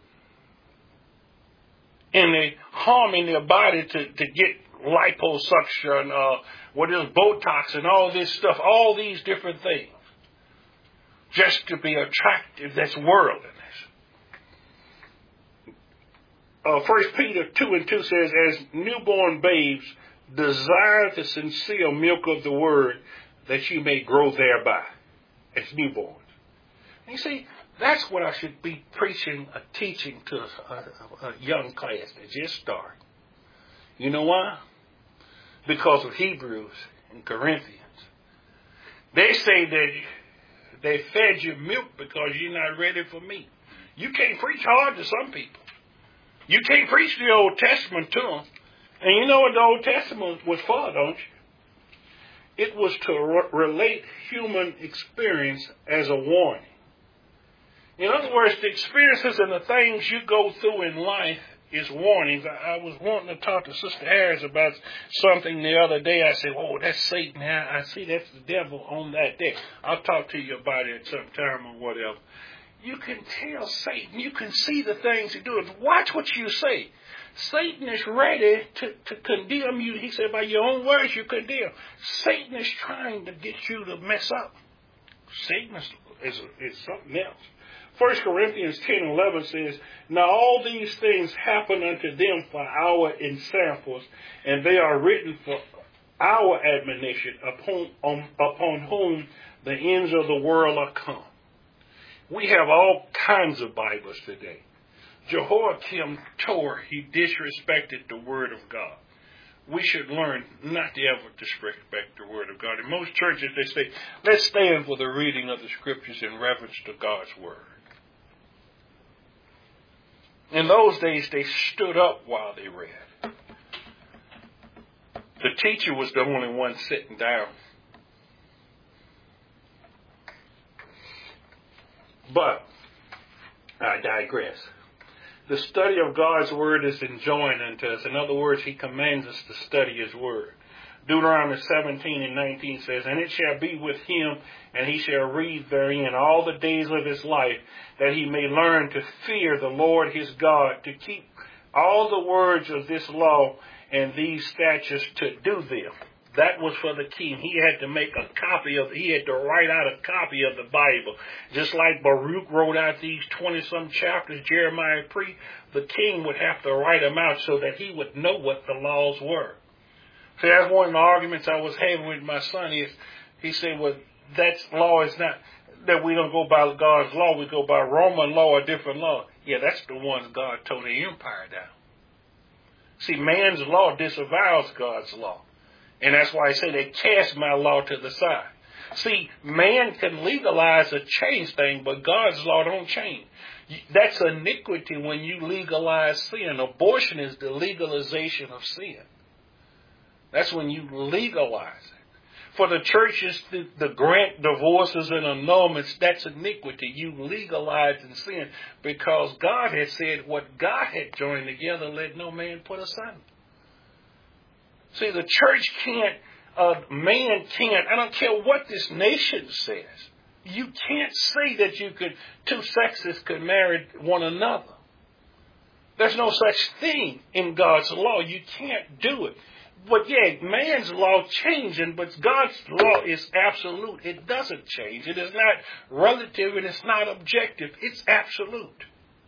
And they harming their body to, to get liposuction, uh, what is Botox and all this stuff, all these different things. Just to be attractive, that's worldliness. Uh, First Peter two and two says, as newborn babes, desire the sincere milk of the word that you may grow thereby as newborns. And you see, that's what I should be preaching or teaching to a, a, a young class that just start. You know why? Because of Hebrews and Corinthians. They say that they fed you milk because you're not ready for meat. You can't preach hard to some people. You can't preach the Old Testament to them. And you know what the Old Testament was for, don't you? It was to re- relate human experience as a warning. In other words, the experiences and the things you go through in life is warnings. I, I was wanting to talk to Sister Harris about something the other day. I said, oh, that's Satan. I, I see that's the devil on that day. I'll talk to you about it sometime or whatever. You can tell Satan, you can see the things he does. Watch what you say. Satan is ready to, to condemn you. He said, by your own words you condemn. Satan is trying to get you to mess up. Satan is, is, is something else. First Corinthians ten and eleven says, now all these things happen unto them for our ensamples, and they are written for our admonition upon, um, upon whom the ends of the world are come. We have all kinds of Bibles today. Jehoiakim tore, he disrespected the Word of God. We should learn not to ever disrespect the Word of God. In most churches, they say, let's stand for the reading of the Scriptures in reverence to God's Word. In those days, they stood up while they read. The teacher was the only one sitting down. But I digress. The study of God's Word is enjoined unto us. In other words, He commands us to study His Word. Deuteronomy seventeen and nineteen says, and it shall be with him, and he shall read therein all the days of his life, that he may learn to fear the Lord his God, to keep all the words of this law and these statutes to do them. That was for the king. He had to make a copy of, he had to write out a copy of the Bible. Just like Baruch wrote out these twenty-some chapters, Jeremiah pre, the king would have to write them out so that he would know what the laws were. See, that's one of the arguments I was having with my son is, he said, well, that law is not, that we don't go by God's law, we go by Roman law or different law. Yeah, that's the ones God tore the empire down. See, man's law disavows God's law. And that's why I say they cast my law to the side. See, man can legalize a change thing, but God's law don't change. That's iniquity when you legalize sin. Abortion is the legalization of sin. That's when you legalize it. For the churches to, to grant divorces and annulments, that's iniquity. You legalize in sin because God had said what God had joined together, let no man put asunder. See, the church can't, uh, man can't, I don't care what this nation says. You can't say that you could, two sexes could marry one another. There's no such thing in God's law. You can't do it. But yeah, man's law changing, but God's law is absolute. It doesn't change. It is not relative and it's not objective. It's absolute.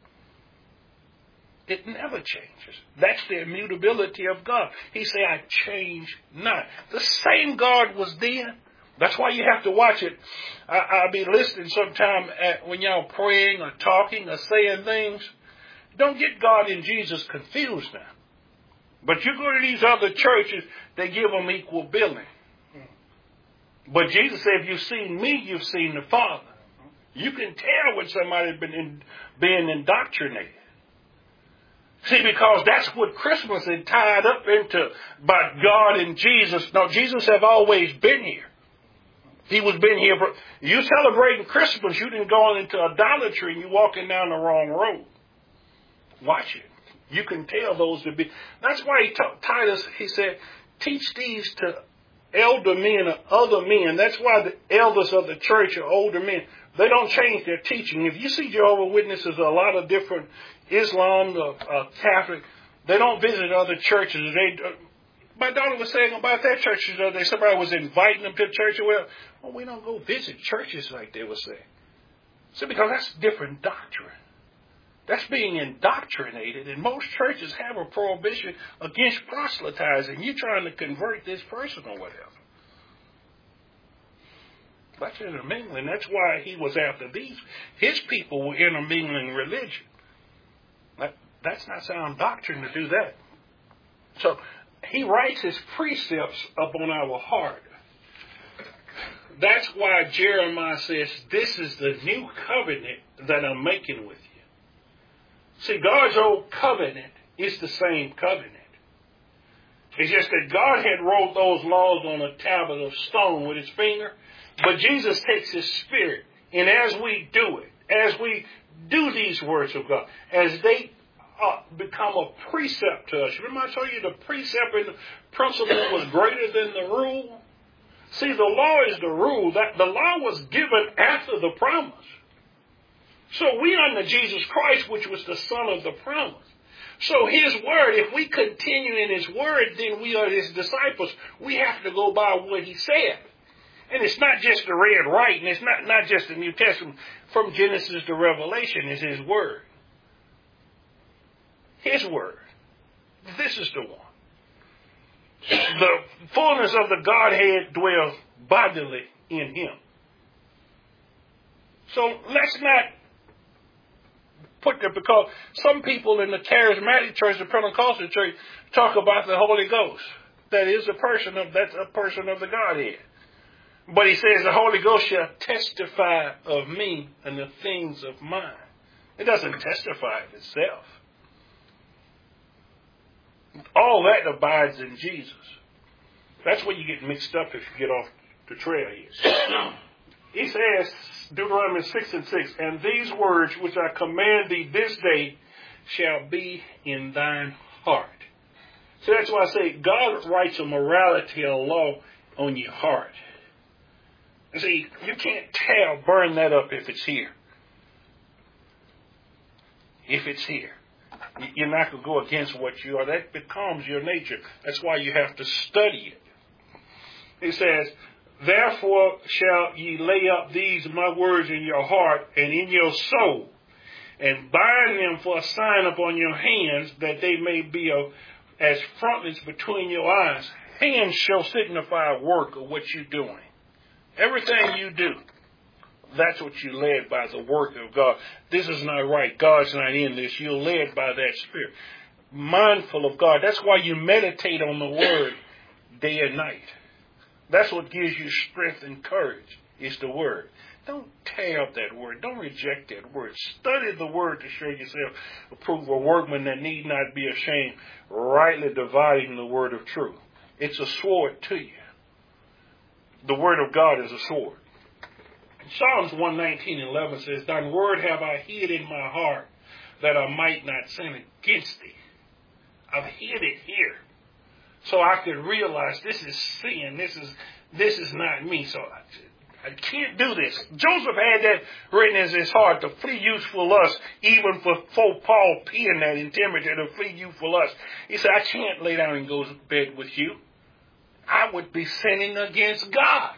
It never changes. That's the immutability of God. He said, I change not. The same God was then. That's why you have to watch it. I, I'll be listening sometime at, when y'all praying or talking or saying things. Don't get God and Jesus confused now. But you go to these other churches, they give them equal billing. But Jesus said, if you've seen me, you've seen the Father. You can tell when somebody's been in, being indoctrinated. See, because that's what Christmas is tied up into by God and Jesus. Now, Jesus have always been here. He was been here. For, you celebrating Christmas, you didn't go into idolatry and you walking down the wrong road. Watch it. You can tell those to be. That's why he taught Titus, he said, teach these to elder men or other men. That's why the elders of the church are older men. They don't change their teaching. If you see Jehovah's Witnesses, a lot of different Islam, uh, uh, Catholic, they don't visit other churches. They, uh, my daughter was saying about that church the other day. Somebody was inviting them to church. Well, well, we don't go visit churches like they were saying. So because that's different doctrine. That's being indoctrinated, and most churches have a prohibition against proselytizing. You're trying to convert this person or whatever. That's intermingling. That's why he was after these. His people were intermingling religion. That, that's not sound doctrine to do that. So he writes his precepts upon our heart. That's why Jeremiah says, this is the new covenant that I'm making with you. See, God's old covenant is the same covenant. It's just that God had wrote those laws on a tablet of stone with his finger, but Jesus takes his spirit, and as we do it, as we do these words of God, as they uh, become a precept to us. Remember I told you the precept and the principle was greater than the rule? See, the law is the rule. That the law was given after the promise. So we under Jesus Christ, which was the son of the promise. So his word, if we continue in his word, then we are his disciples. We have to go by what he said. And it's not just the red writing. It's not, not just the New Testament. From Genesis to Revelation is his word. His word. This is the one. The fullness of the Godhead dwells bodily in him. So let's not put there, because some people in the charismatic church, the Pentecostal church, talk about the Holy Ghost. That is a person of that's a person of the Godhead. But he says the Holy Ghost shall testify of me and the things of mine. It doesn't testify of itself. All that abides in Jesus. That's where you get mixed up if you get off the trail here. He says, Deuteronomy six and six, and these words which I command thee this day shall be in thine heart. So that's why I say God writes a morality, a law on your heart. See, you can't tell, burn that up if it's here. If it's here. You're not going to go against what you are. That becomes your nature. That's why you have to study it. It says, therefore shall ye lay up these my words in your heart and in your soul, and bind them for a sign upon your hands, that they may be a, as frontlets between your eyes. Hands shall signify work of what you're doing. Everything you do, that's what you're led by, the work of God. This is not right. God's not in this. You're led by that Spirit. Mindful of God. That's why you meditate on the Word day and night. That's what gives you strength and courage, is the Word. Don't tear up that Word. Don't reject that Word. Study the Word to show yourself approved, a workman that need not be ashamed, rightly dividing the word of truth. It's a sword to you. The Word of God is a sword. Psalms one nineteen and eleven says, thine word have I hid in my heart, that I might not sin against thee. I've hid it here, so I could realize this is sin. This is this is not me. So I, I can't do this. Joseph had that written in his heart, to flee youthful lust, even for, for Paul penned that in Timothy, to flee youthful lust. He said, I can't lay down and go to bed with you. I would be sinning against God.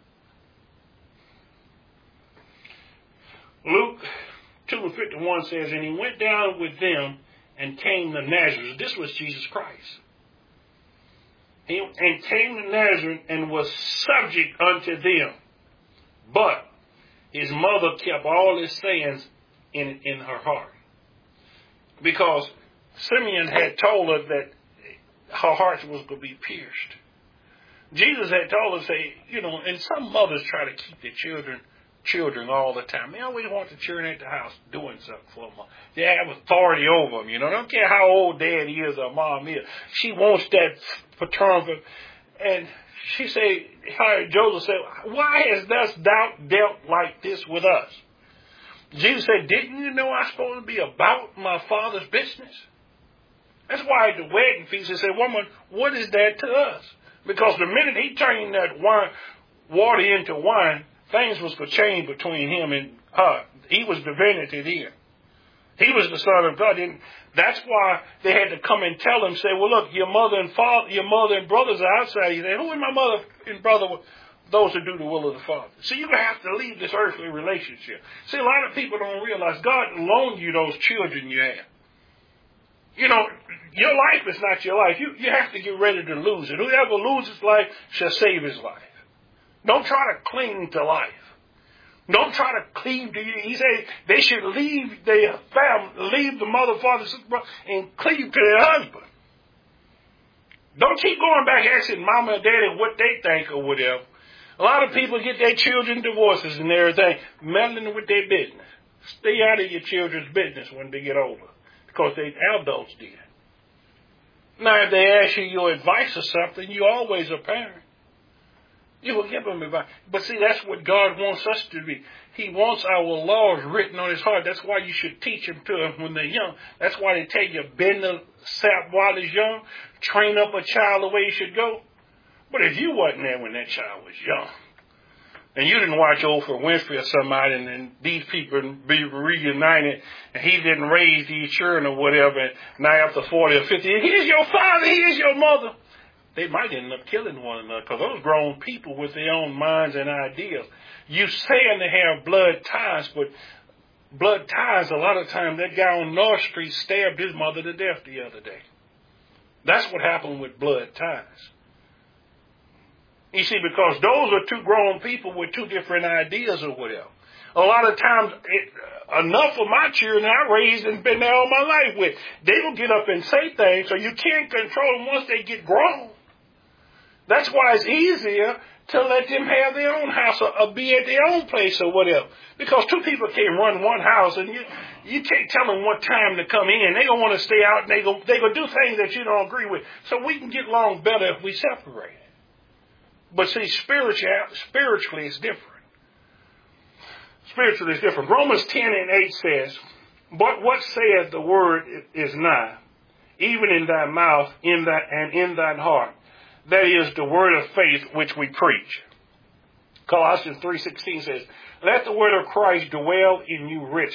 Luke two and fifty-one says, and he went down with them and came to Nazareth. This was Jesus Christ. He, and came to Nazareth and was subject unto them. But his mother kept all his sayings in, in her heart. Because Simeon had told her that her heart was going to be pierced. Jesus had told her, say, you know, and some mothers try to keep their children children all the time. They always want the children at the house doing something for them. They have authority over them, you know. They don't care how old dad is or mom is. She wants that paternal. And she said, Joseph said, why has thus thou dealt like this with us? Jesus said, didn't you know I'm supposed to be about my Father's business? That's why at the wedding feast he said, woman, what is that to us? Because the minute he turned that wine, water into wine, things was going to change between him and her. He was divinity then. He was the Son of God. And that's why they had to come and tell him, say, well, look, your mother and father, your mother and brothers are outside. He said, who is my mother and brother? Those who do the will of the Father. So you're going to have to leave this earthly relationship. See, a lot of people don't realize God loaned you those children you have. You know, your life is not your life. You, you have to get ready to lose it. Whoever loses life shall save his life. Don't try to cling to life. Don't try to cleave to you. He said they should leave their family, leave the mother, father, sister, brother, and cleave to their husband. Don't keep going back asking mama and daddy what they think or whatever. A lot of people get their children divorces and everything, meddling with their business. Stay out of your children's business when they get older, because they adults did. Now, if they ask you your advice or something, you always a parent. You will give them advice. But see, that's what God wants us to be. He wants our laws written on his heart. That's why you should teach them to them when they're young. That's why they tell you, bend the sap while he's young. Train up a child the way he should go. But if you wasn't there when that child was young, and you didn't watch Oprah Winfrey or somebody, and, and these people be reunited, and he didn't raise these children or whatever, and now after forty or fifty, here's your father, here's your mother. They might end up killing one another, because those grown people with their own minds and ideas. You saying they have blood ties, but blood ties, a lot of times, that guy on North Street stabbed his mother to death the other day. That's what happened with blood ties. You see, because those are two grown people with two different ideas or whatever. A lot of times, it, enough of my children I raised and been there all my life with, they will get up and say things, so you can't control them once they get grown. That's why it's easier to let them have their own house or, or be at their own place or whatever. Because two people can't run one house, and you you can't tell them what time to come in. They're going to want to stay out, and they're going they gonna do things that you don't agree with. So we can get along better if we separate. But see, spiritually, spiritually it's different. Spiritually it's different. Romans ten and eight says, but what saith the word is nigh, even in thy mouth in thy, and in thine heart. That is the word of faith which we preach. Colossians three sixteen says, let the word of Christ dwell in you richly.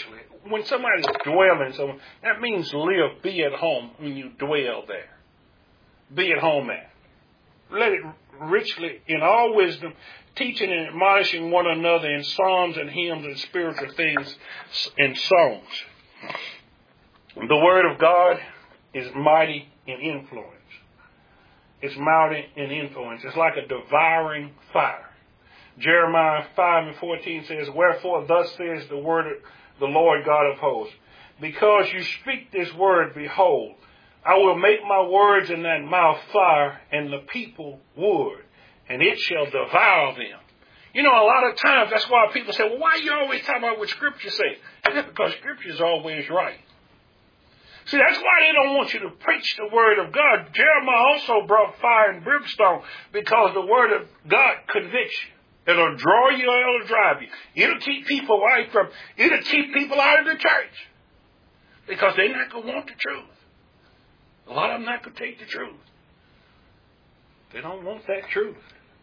when somebody's dwelling somewhere, that means live, be at home when you dwell there. Be at home at. Let it richly, in all wisdom, teaching and admonishing one another in psalms and hymns and spiritual things and songs. The Word of God is mighty in influence. It's mighty in influence. It's like a devouring fire. Jeremiah five and fourteen says, wherefore thus says the word of the Lord God of hosts, because you speak this word, behold, I will make my words in that mouth fire, and the people wood, and it shall devour them. You know, a lot of times, that's why people say, well, why are you always talking about what Scripture say? That's because Scripture is always right. See, that's why they don't want you to preach the Word of God. Jeremiah also brought fire and brimstone, because the Word of God convicts you. It'll draw you or it'll drive you. It'll keep people away from, it'll keep people out of the church. Because they're not going to want the truth. A lot of them not going to take the truth. They don't want that truth.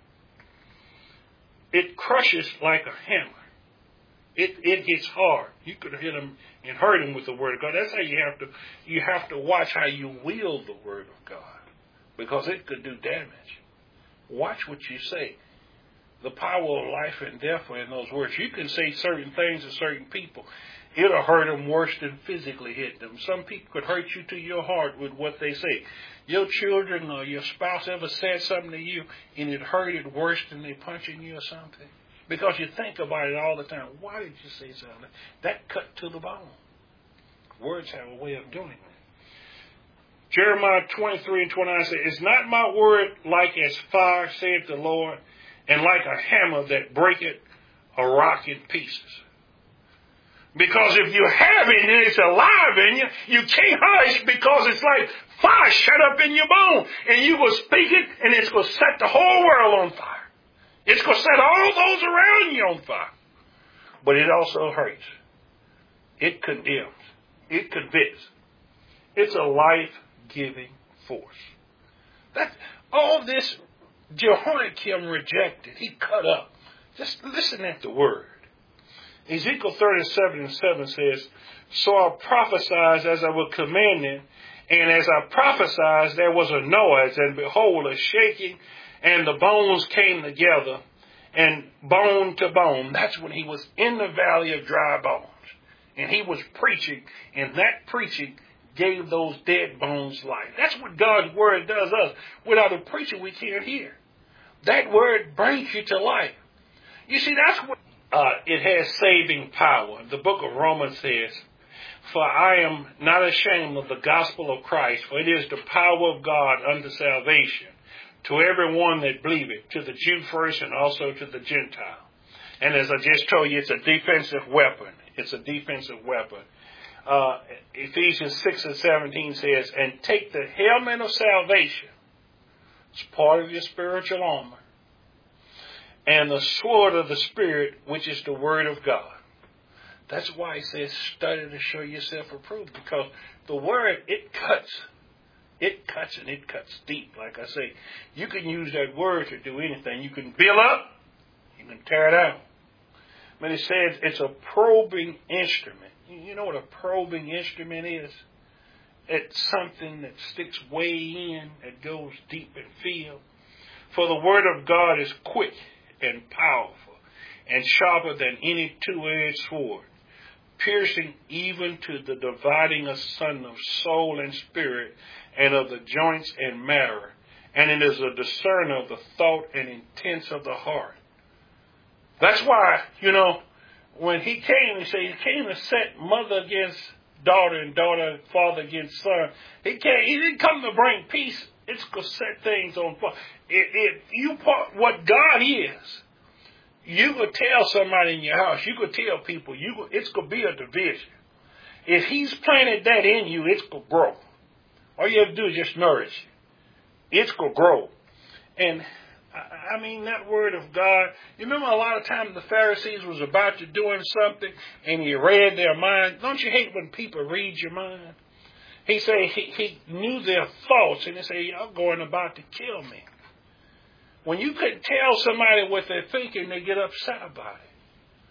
It crushes like a hammer. It it hits hard. You could hit them and hurt them with the Word of God. That's how you have to you have to watch how you wield the Word of God, because it could do damage. Watch what you say. The power of life and death are in those words. You can say certain things to certain people. It'll hurt them worse than physically hit them. Some people could hurt you to your heart with what they say. Your children or your spouse ever said something to you and it hurted worse than they punching you or something? Because you think about it all the time. Why did you say something? That cut to the bone. Words have a way of doing it. Jeremiah twenty-three and twenty-nine says, is not my word like as fire, saith the Lord, and like a hammer that breaketh a rock in pieces? Because if you have it and it's alive in you, you can't hush, because it's like fire shut up in your bone. And you will speak it and it's going to set the whole world on fire. It's going to set all those around you on fire. But it also hurts. It condemns. It convicts. It's a life-giving force. That, all this Jehoiakim rejected. He cut up. Just listen at the word. Ezekiel thirty-seven and seven says, so I prophesied as I was commanded, and as I prophesied there was a noise, and behold, a shaking, and the bones came together, and bone to bone. That's when he was in the valley of dry bones. And he was preaching, and that preaching gave those dead bones life. That's what God's word does us. Without a preacher, we can't hear. That word brings you to life. You see, that's what uh, it has saving power. The book of Romans says, for I am not ashamed of the gospel of Christ, for it is the power of God unto salvation to everyone that believeth, to the Jew first and also to the Gentile. And as I just told you, it's a defensive weapon. It's a defensive weapon. Uh, Ephesians six and seventeen says, and take the helmet of salvation. It's part of your spiritual armor. And the sword of the Spirit, which is the word of God. That's why he says, study to show yourself approved. Because the word, it cuts. It cuts and it cuts deep. Like I say, you can use that word to do anything. You can build up. You can tear down. But it says it's a probing instrument. You know what a probing instrument is? It's something that sticks way in, that goes deep and feel. For the word of God is quick and powerful and sharper than any two-edged sword, piercing even to the dividing asunder of soul and spirit and of the joints and marrow. And it is a discerner of the thought and intents of the heart. That's why, you know, when he came, he said he came to set mother against daughter and daughter, father against son. He came, he didn't come to bring peace. It's going to set things on fire. If you part what God is, you could tell somebody in your house, you could tell people, you could, it's going to be a division. If he's planted that in you, it's going to grow. All you have to do is just nourish it. It's going to grow. And I mean, that word of God, you remember a lot of times the Pharisees was about to doing something and he read their mind. Don't you hate when people read your mind? He said he, he knew their thoughts, and he said, y'all going about to kill me. When you could tell somebody what they're thinking, they get upset about it.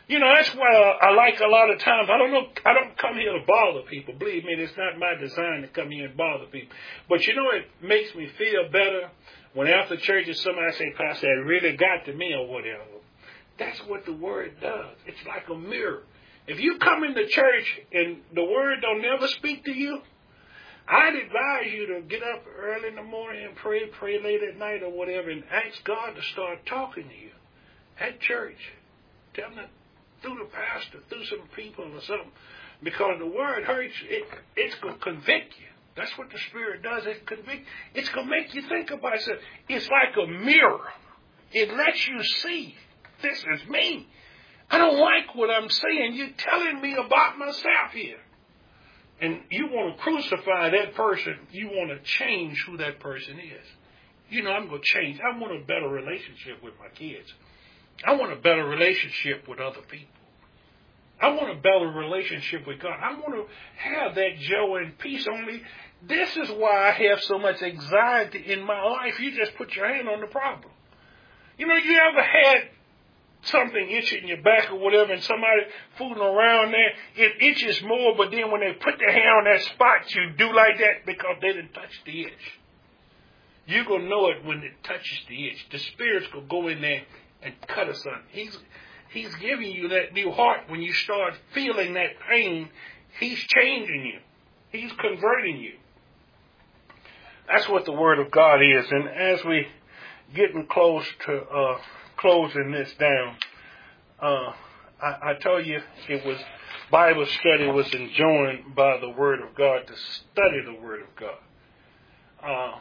You know, that's why I like a lot of times, I don't know, I don't come here to bother people. Believe me, it's not my design to come here and bother people. But you know, it makes me feel better when after church somebody say, Pastor, it really got to me or whatever. That's what the word does. It's like a mirror. If you come into church and the word don't never speak to you, I'd advise you to get up early in the morning and pray, pray late at night or whatever, and ask God to start talking to you at church. Tell them through the pastor, through some people or something, because the word hurts. It, it's going to convict you. That's what the Spirit does. It convict. It's going to make you think about it. It's like a mirror. It lets you see, this is me. I don't like what I'm saying. You're telling me about myself here. And you want to crucify that person. You want to change who that person is. You know, I'm going to change. I want a better relationship with my kids. I want a better relationship with other people. I want a better relationship with God. I want to have that joy and peace. Only this is why I have so much anxiety in my life. You just put your hand on the problem. You know, you ever had something itching your back or whatever, and somebody fooling around there, it itches more, but then when they put their hand on that spot, you do like that because they didn't touch the itch. You're going to know it when it touches the itch. The Spirit's going to go in there and cut us on. He's, he's giving you that new heart. When you start feeling that pain, He's changing you. He's converting you. That's what the Word of God is. And as we getting close to uh, closing this down, uh, I, I told you it was Bible study was enjoined by the Word of God to study the Word of God. Uh,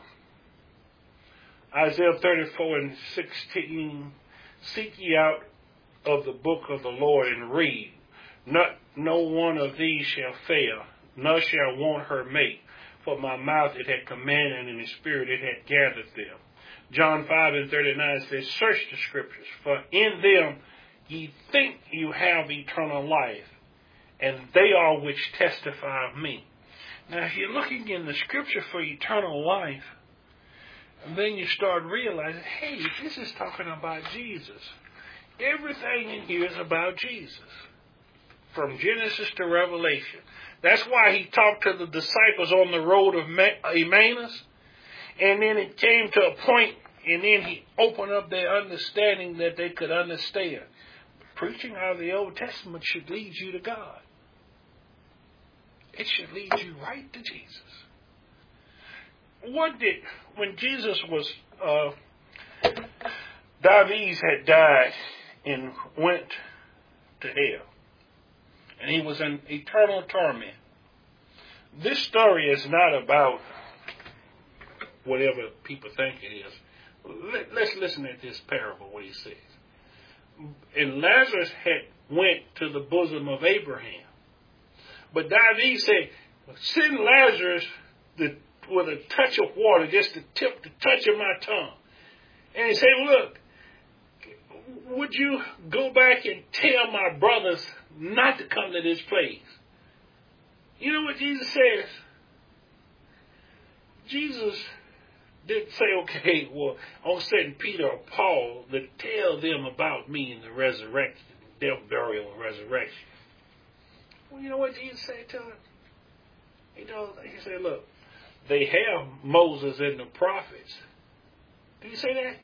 Isaiah thirty-four and sixteen, seek ye out of the book of the Lord and read. Not, no one of these shall fail, nor shall want her mate. For my mouth it had commanded, and in spirit it had gathered them. John five and thirty-nine says, search the scriptures, for in them ye think you have eternal life, and they are which testify of me. Now, if you're looking in the scripture for eternal life, and then you start realizing, hey, this is talking about Jesus. Everything in here is about Jesus, from Genesis to Revelation. That's why He talked to the disciples on the road of Emmaus. And then it came to a point, and then He opened up their understanding that they could understand. Preaching out of the Old Testament should lead you to God. It should lead you right to Jesus. What did, when Jesus was, uh, Davies had died and went to hell, and he was in eternal torment. This story is not about whatever people think it is. Let, let's listen at this parable, what he says. And Lazarus had went to the bosom of Abraham. But David said, send Lazarus the, with a touch of water, just the tip, the touch of my tongue. And he said, look, would you go back and tell my brothers not to come to this place? You know what Jesus says? Jesus didn't say, okay, well, I'm setting Peter or Paul to tell them about me in the resurrection, death, burial, and resurrection. Well, you know what Jesus said to them? He told, he said, look, they have Moses and the prophets. Did he say that?